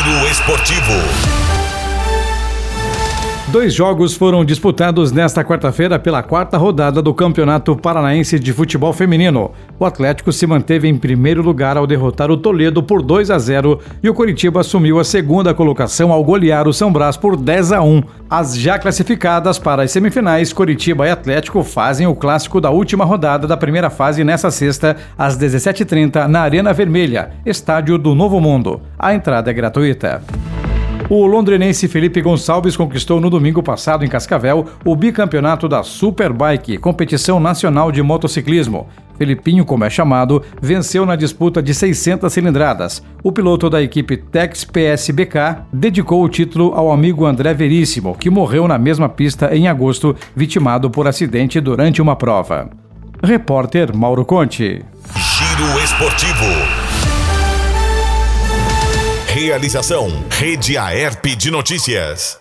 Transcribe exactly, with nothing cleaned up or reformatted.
Giro Esportivo. Dois jogos foram disputados nesta quarta-feira pela quarta rodada do Campeonato Paranaense de Futebol Feminino. O Atlético se manteve em primeiro lugar ao derrotar o Toledo por dois a zero e o Coritiba assumiu a segunda colocação ao golear o São Brás por dez a um. As já classificadas para as semifinais, Coritiba e Atlético fazem o clássico da última rodada da primeira fase nesta sexta, às dezessete e trinta, na Arena Vermelha, estádio do Novo Mundo. A entrada é gratuita. O londrinense Felipe Gonçalves conquistou no domingo passado em Cascavel o bicampeonato da Superbike, competição nacional de motociclismo. Felipinho, como é chamado, venceu na disputa de seiscentas cilindradas. O piloto da equipe Tex P S B K dedicou o título ao amigo André Veríssimo, que morreu na mesma pista em agosto, vitimado por acidente durante uma prova. Repórter Mauro Conte. Giro Esportivo. Realização Rede Aerp de Notícias.